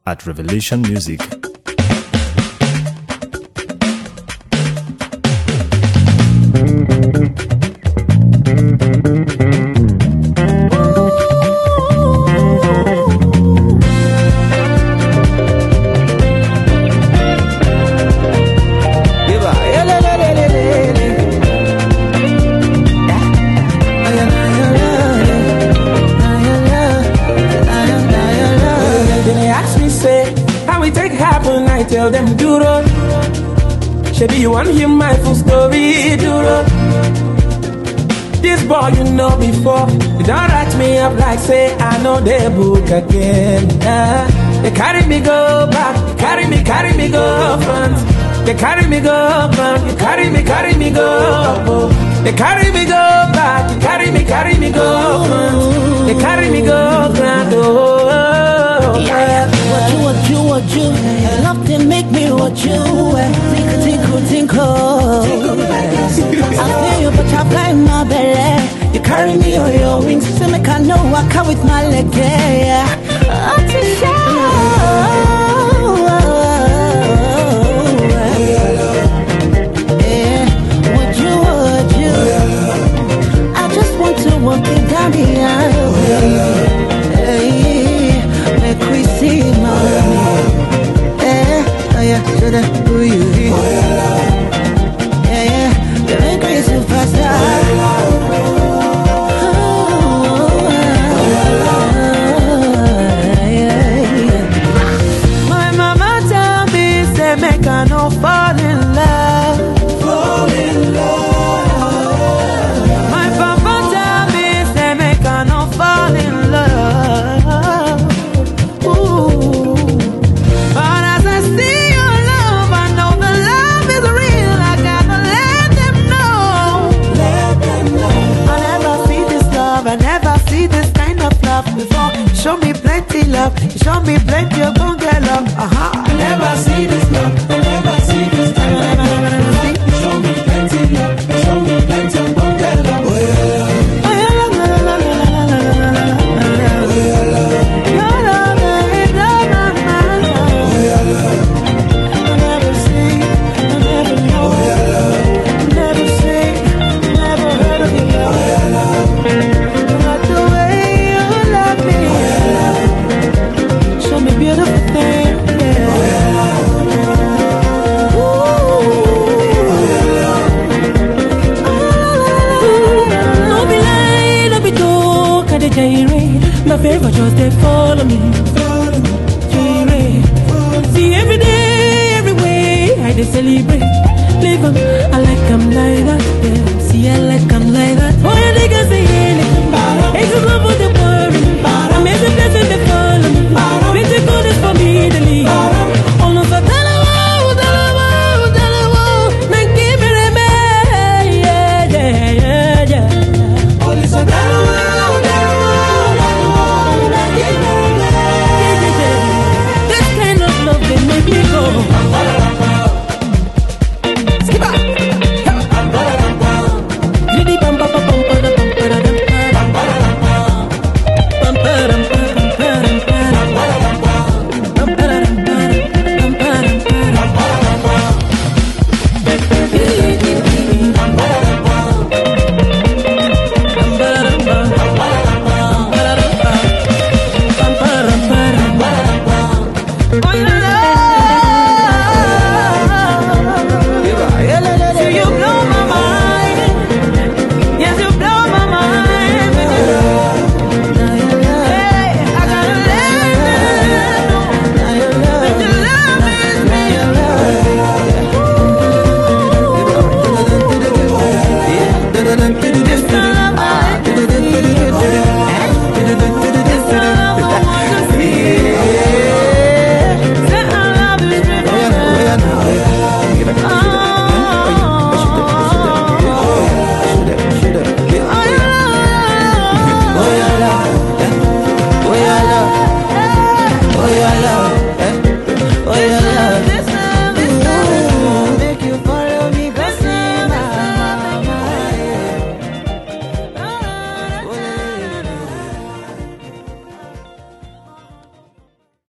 at Revelation Music. Tell them do it. Shebi you want hear my full story, do it. This boy you know before, you don't write me up like say I know the book again. They carry me go back, carry me go front. They carry me go back, you carry me go. They carry me go back, you carry me go front. They carry me go front. Oh, yeah. What you? Love to make me what you tinkle. I feel you, but I fly in my belly. You carry me on your wings, so make I know I come with my leg. Yeah. Would you? I just want to walk it down the aisle. Make we see mommy. Should I do you? Yeah, you're a great superstar. My mama tell me, say make I no fall in love. My papa tell me, say make I no fall in love. Ooh. But as I see your love, I know the love is real. I gotta let them know. I never see this love, I never see this kind of love before. Show me plenty love, show me plenty of gon' get love. I never see this love, I never see this kind of love. Show me plenty love, show me plenty of gon' get love. Beautiful thing.